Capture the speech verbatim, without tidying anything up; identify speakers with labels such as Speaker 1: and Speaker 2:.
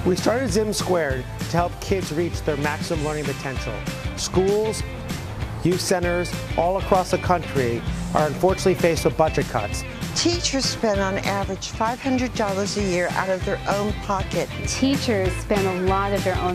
Speaker 1: We started Zim Squared to help kids reach their maximum learning potential. Schools, youth centers all across the country are unfortunately faced with budget cuts.
Speaker 2: Teachers spend on average five hundred dollars a year out of their own pocket.
Speaker 3: Teachers spend a lot of their own